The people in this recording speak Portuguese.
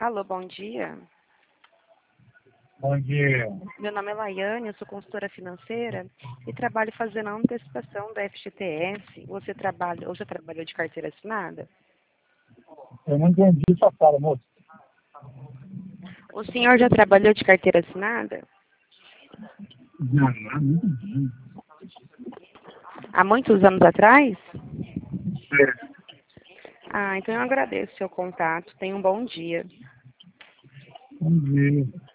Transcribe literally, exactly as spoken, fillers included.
Alô, bom dia. Bom dia. Meu nome é Laiane, eu sou consultora financeira e trabalho fazendo a antecipação da F G T S. Você trabalha, ou já trabalhou de carteira assinada? Eu não entendi sua fala, moço. O senhor já trabalhou de carteira assinada? Não, não entendi. Há muitos anos atrás? É, Ah, então eu agradeço o seu contato. Tenha um bom dia. bom dia.